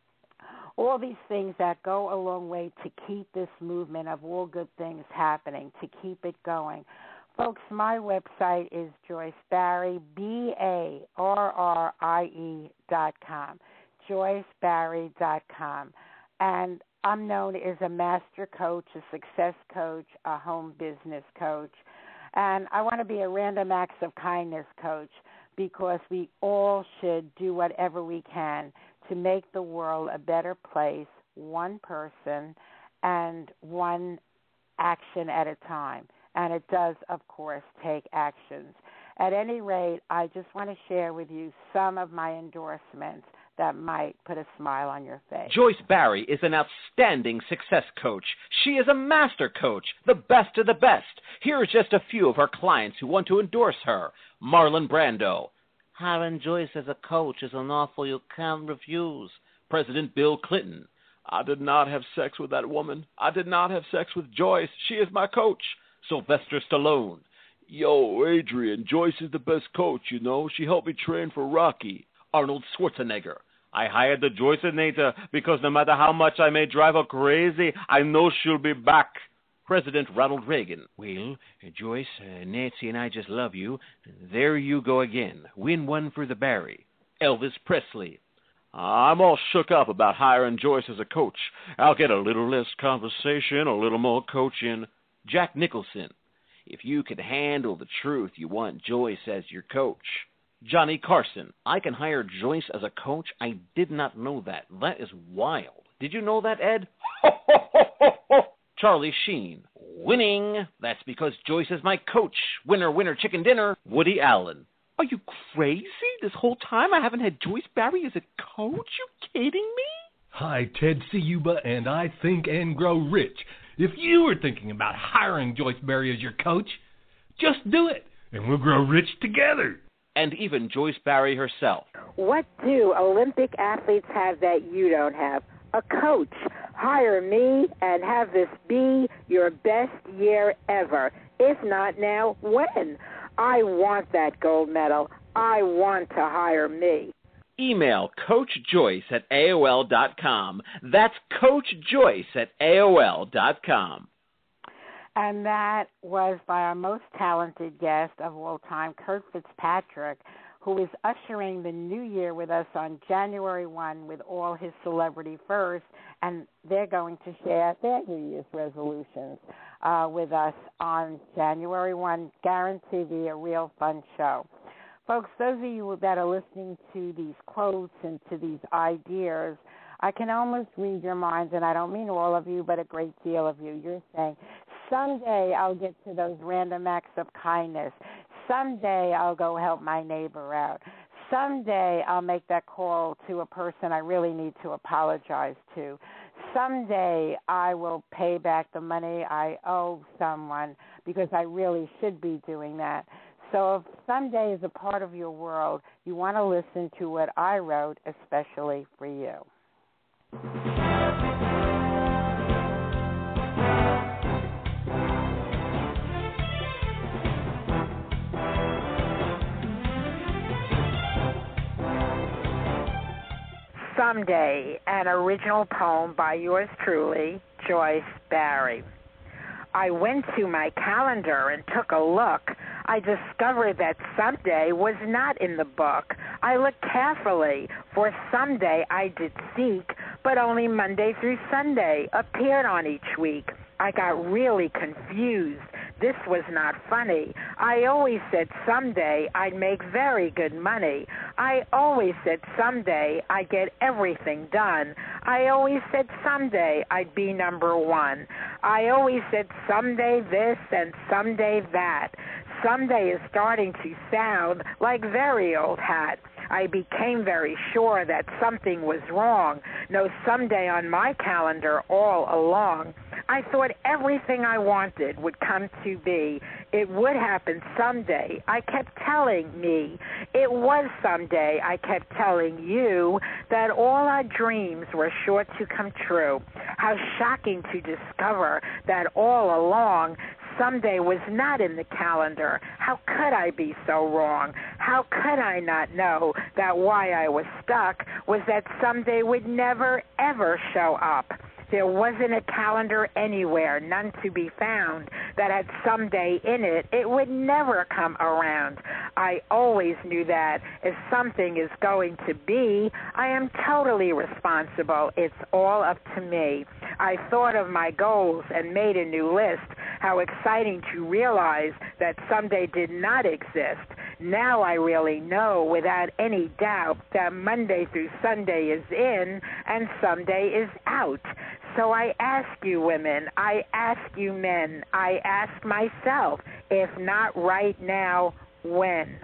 All these things that go a long way to keep this movement of all good things happening, to keep it going. Folks, my website is Joyce Barrie, B A R R I E dot com, joyce barrie dot com. And I'm known as a master coach, a success coach, a home business coach. And I want to be a random acts of kindness coach because we all should do whatever we can to make the world a better place, one person and one action at a time. And it does, of course, take actions. At any rate, I just want to share with you some of my endorsements that might put a smile on your face. Joyce Barrie is an outstanding success coach. She is a master coach, the best of the best. Here are just a few of her clients who want to endorse her. Marlon Brando. Hiring Joyce as a coach is an offer you can't refuse. President Bill Clinton. I did not have sex with that woman. I did not have sex with Joyce. She is my coach. Sylvester Stallone. Yo, Adrian, Joyce is the best coach, you know. She helped me train for Rocky. Arnold Schwarzenegger. I hired the Joyceinator because no matter how much I may drive her crazy, I know she'll be back. President Ronald Reagan. Well, Joyce, uh, Nancy and I just love you. There you go again. Win one for the Barrie. Elvis Presley. I'm all shook up about hiring Joyce as a coach. I'll get a little less conversation, a little more coaching. Jack Nicholson. If you can handle the truth, you want Joyce as your coach. Johnny Carson. I can hire Joyce as a coach? I did not know that. That is wild. Did you know that, Ed? Charlie Sheen. Winning. That's because Joyce is my coach. Winner, winner, chicken dinner. Woody Allen. Are you crazy? This whole time I haven't had Joyce Barrie as a coach? You kidding me? Hi, Ted Ciuba, and I Think and Grow Rich. If you were thinking about hiring Joyce Barrie as your coach, just do it, and we'll grow rich together. And even Joyce Barrie herself. What do Olympic athletes have that you don't have? A coach. Hire me and have this be your best year ever. If not now, when? I want that gold medal. I want to hire me. Email Coach Joyce at A O L dot com. That's Coach Joyce at A O L dot com. And that was by our most talented guest of all time, Kurt Fitzpatrick, who is ushering the new year with us on January first with all his celebrity first, and they're going to share their New Year's resolutions uh, with us on January first. Guarantee to be a real fun show. Folks, those of you that are listening to these quotes and to these ideas, I can almost read your minds, and I don't mean all of you, but a great deal of you. You're saying, someday I'll get to those random acts of kindness. Someday I'll go help my neighbor out. Someday I'll make that call to a person I really need to apologize to. Someday I will pay back the money I owe someone because I really should be doing that. So if someday is a part of your world, you want to listen to what I wrote especially for you. Someday, an original poem by yours truly, Joyce Barrie. I went to my calendar and took a look. I discovered that someday was not in the book. I looked carefully, for someday I did seek, but only Monday through Sunday appeared on each week. I got really confused. This was not funny. I always said someday I'd make very good money. I always said someday I'd get everything done. I always said someday I'd be number one. I always said someday this and someday that. Someday is starting to sound like very old hat. I became very sure that something was wrong. No someday on my calendar all along. I thought everything I wanted would come to be. It would happen someday. I kept telling me. It was someday. I kept telling you that all our dreams were sure to come true. How shocking to discover that all along someday was not in the calendar. How could I be so wrong? How could I not know that why I was stuck was that someday would never, ever show up? There wasn't a calendar anywhere, none to be found. that had someday in it, it would never come around. I always knew that if something is going to be, I am totally responsible. It's all up to me. I thought of my goals and made a new list. How exciting to realize that someday did not exist. Now I really know without any doubt that Monday through Sunday is in and someday is out. So I ask you women, I ask you men, I ask myself, if not right now, when?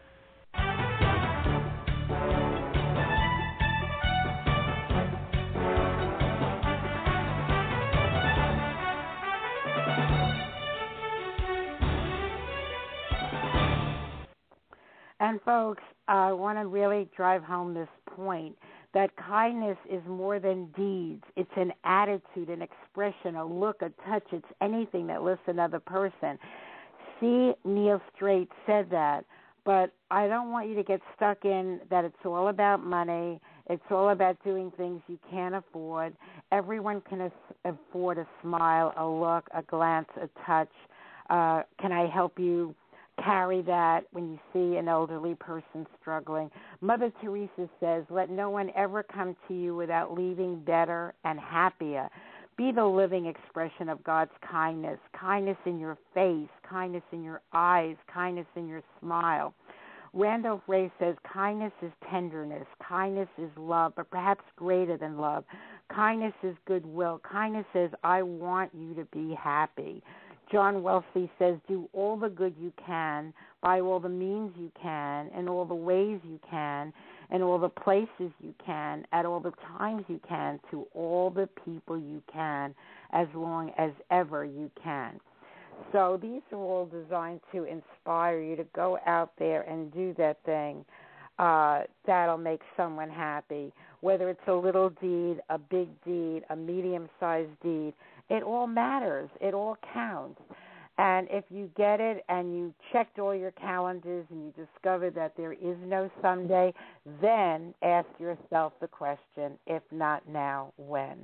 And folks, I want to really drive home this point that kindness is more than deeds. It's an attitude, an expression, a look, a touch. It's anything that lifts another person. C. Neil Strait said that, but I don't want you to get stuck in that it's all about money. It's all about doing things you can't afford. Everyone can afford a smile, a look, a glance, a touch. Uh, can I help you carry that when you see an elderly person struggling? Mother Teresa says, let no one ever come to you without leaving better and happier. Be the living expression of God's kindness, kindness in your face, kindness in your eyes, kindness in your smile. Randolph Ray says, kindness is tenderness, kindness is love, but perhaps greater than love. Kindness is goodwill. Kindness says, I want you to be happy. John Wesley says, do all the good you can, by all the means you can, in all the ways you can, in all the places you can, at all the times you can, to all the people you can, as long as ever you can. So these are all designed to inspire you to go out there and do that thing uh, that'll make someone happy, whether it's a little deed, a big deed, a medium-sized deed. It all matters. It all counts. And if you get it and you checked all your calendars and you discover that there is no someday, then ask yourself the question, if not now, when?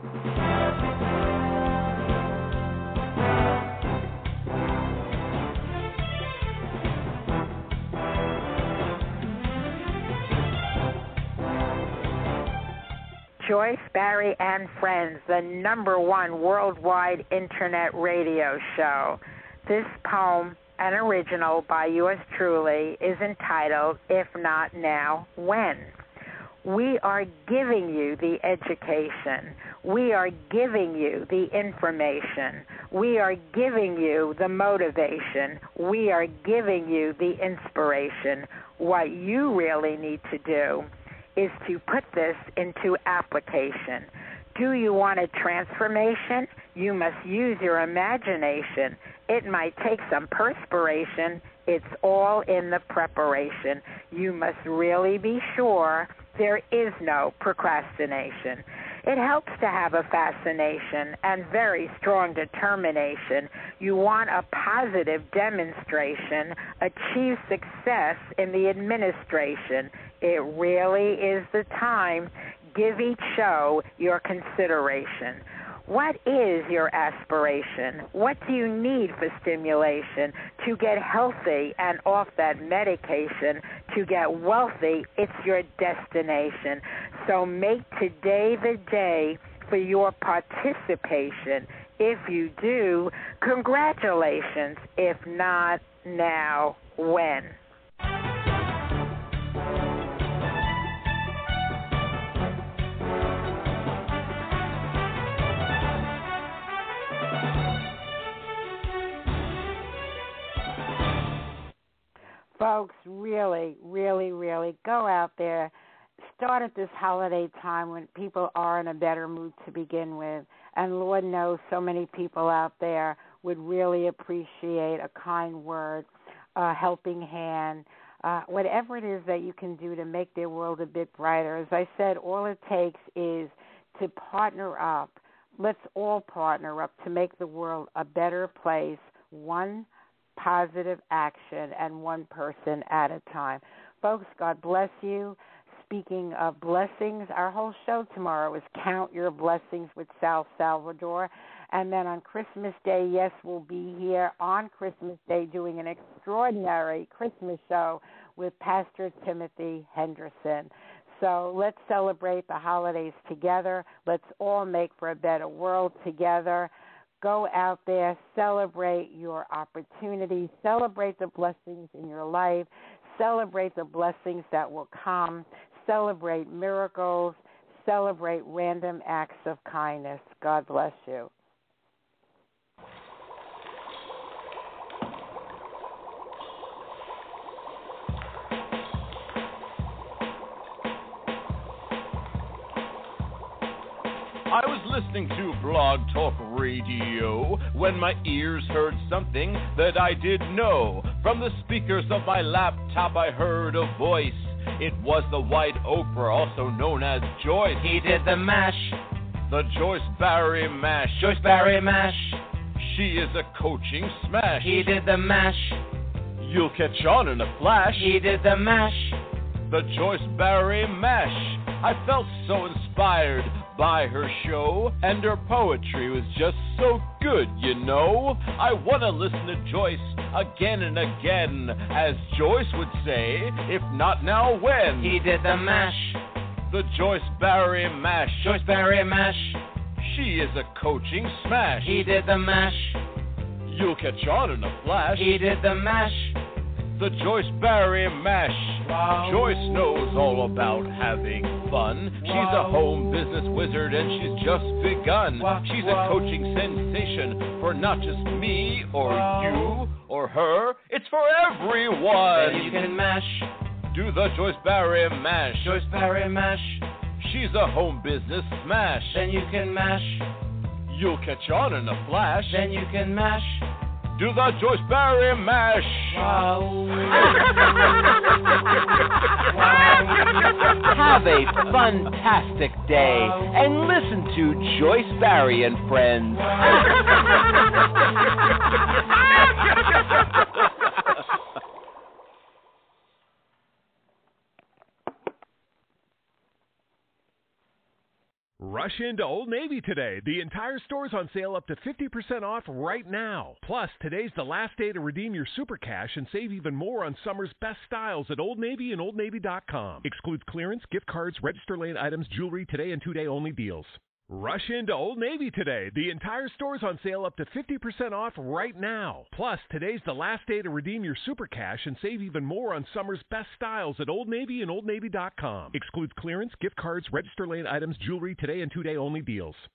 Joyce, Barrie, and Friends, the number one worldwide internet radio show. This poem, an original by yours truly, is entitled, If Not Now, When? We are giving you the education. We are giving you the information. We are giving you the motivation. We are giving you the inspiration. What you really need to do is to put this into application. Do you want a transformation? You must use your imagination. It might take some perspiration. It's all in the preparation. You must really be sure there is no procrastination. It helps to have a fascination and very strong determination. You want a positive demonstration, achieve success in the administration. It really is the time. Give each show your consideration. What is your aspiration? What do you need for stimulation? To get healthy and off that medication, to get wealthy, it's your destination. So make today the day for your participation. If you do, congratulations. If not, now, when? Folks, really, really, really go out there. Start at this holiday time when people are in a better mood to begin with. And Lord knows so many people out there would really appreciate a kind word, a helping hand, uh, whatever it is that you can do to make their world a bit brighter. As I said, all it takes is to partner up. Let's all partner up to make the world a better place, one positive action and one person at a time. Folks, God bless you. speaking of blessings, our whole show tomorrow is Count Your Blessings with Sal Salvador. And then on Christmas Day, yes, we'll be here on Christmas Day doing an extraordinary Christmas show with Pastor Timothy Henderson. So let's celebrate the holidays together. Let's all make for a better world together. Go out there, celebrate your opportunities, celebrate the blessings in your life, celebrate the blessings that will come, celebrate miracles, celebrate random acts of kindness. God bless you. I was listening to Blog Talk Radio when my ears heard something that I didn't know. From the speakers of my laptop I heard a voice. It was the White Oprah, also known as Joyce. He did the mash. The Joyce Barry Mash. Joyce Barry Mash. She is a coaching smash. He did the mash. You'll catch on in a flash. He did the mash. The Joyce Barry Mash. I felt so inspired by her show, and her poetry was just so good, you know. I want to listen to Joyce again and again, as Joyce would say, if not now, when? He did the mash. The Joyce Barry Mash. Joyce Barry Mash. She is a coaching smash. He did the mash. You'll catch on in a flash. He did the mash. The Joyce Barry Mash. Wow. Joyce knows all about having fun. She's wow. a home business wizard and she's just begun. Wow. She's wow. a coaching sensation for not just me or wow. you or her. It's for everyone. Then you can mash. Do the Joyce Barry Mash. Joyce Barry Mash. She's a home business smash. Then you can mash. You'll catch on in a flash. Then you can mash. Do the Joyce Barry Mash. Wow. wow. Have a fantastic day wow. and listen to Joyce Barry and Friends. Rush into Old Navy today. The entire store's on sale up to fifty percent off right now. Plus, today's the last day to redeem your super cash and save even more on summer's best styles at Old Navy and Old Navy dot com. Excludes clearance, gift cards, register lane items, jewelry, today and two-day only deals. Rush into Old Navy today. The entire store's on sale up to fifty percent off right now. Plus, today's the last day to redeem your super cash and save even more on summer's best styles at Old Navy and Old Navy dot com. Excludes clearance, gift cards, register lane items, jewelry, today and two-day only deals.